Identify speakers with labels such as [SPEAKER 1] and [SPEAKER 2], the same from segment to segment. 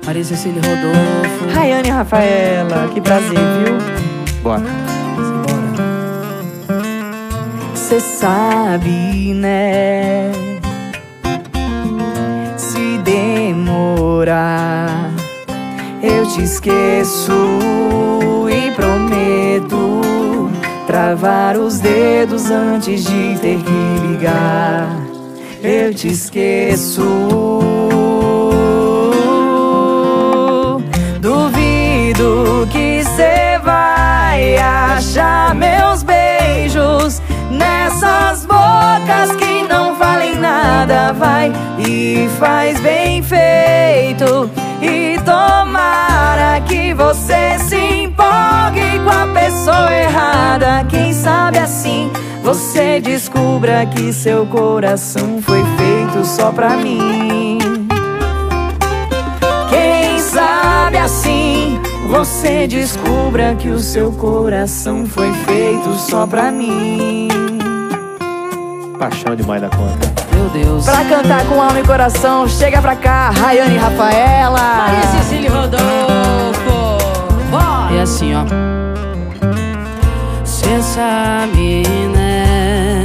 [SPEAKER 1] Maria Cecília Rodolfo.
[SPEAKER 2] Rayane e Rafaela, que prazer, viu?
[SPEAKER 3] Bora.
[SPEAKER 2] Cê sabe, né? Se demorar, eu te esqueço e prometo travar os dedos antes de ter que ligar. Eu te esqueço. Duvido que cê vai achar meus beijos nessas bocas que não valem nada. Vai e faz bem feito. E tomara que você se empolgue com a pessoa errada. Quem sabe assim você descubra que seu coração foi feito só pra mim. Quem sabe assim você descubra que o seu coração foi feito só pra mim.
[SPEAKER 3] Paixão demais da conta.
[SPEAKER 1] Meu Deus.
[SPEAKER 2] Pra cantar com alma e coração, chega pra cá, Rayane e Rafaela.
[SPEAKER 1] Maria Cecília Rodolfo. Bora. É assim, ó. Cê sabe, né?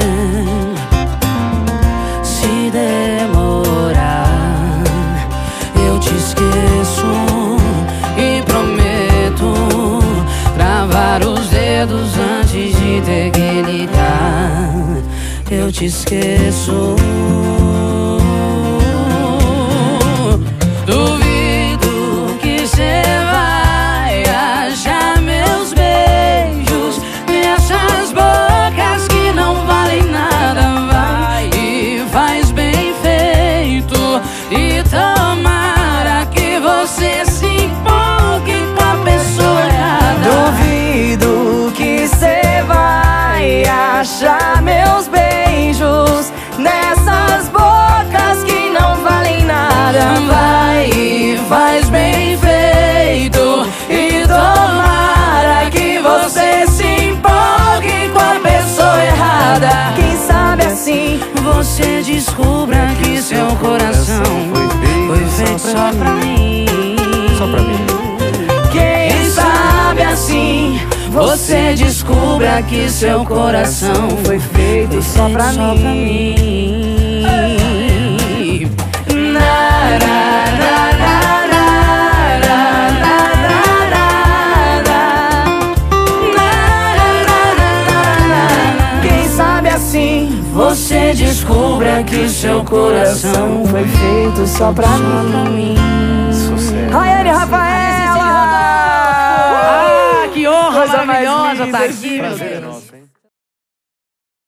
[SPEAKER 1] Se demorar, eu te esqueço e prometo travar os dedos antes de ter que ligar. Eu te esqueço. Duvido que cê vai achar meus beijos nessas bocas que não valem nada. Vai e faz bem feito. E tomara que você se empolgue com a pessoa errada.
[SPEAKER 2] Duvido que cê vai achar meus beijos nessas bocas que não valem nada.
[SPEAKER 1] Vai e faz bem feito.
[SPEAKER 2] E tomara que você se empolgue com a pessoa errada. Quem sabe assim
[SPEAKER 1] você descubra que seu coração foi feito só pra mim.
[SPEAKER 3] Só pra mim.
[SPEAKER 2] Quem sabe assim você descubra que seu coração foi feito só pra mim. Na, na, na, na, na, na, na, na, na. Quem sabe assim você descubra que seu coração foi feito só pra mim.
[SPEAKER 3] Sucesso.
[SPEAKER 2] Rayane e Rafaela!
[SPEAKER 1] Que honra
[SPEAKER 2] Coisa mais
[SPEAKER 1] maravilhosa
[SPEAKER 2] linda,
[SPEAKER 1] tá aqui, meu
[SPEAKER 3] Prazer é
[SPEAKER 1] Deus.
[SPEAKER 3] nosso, hein?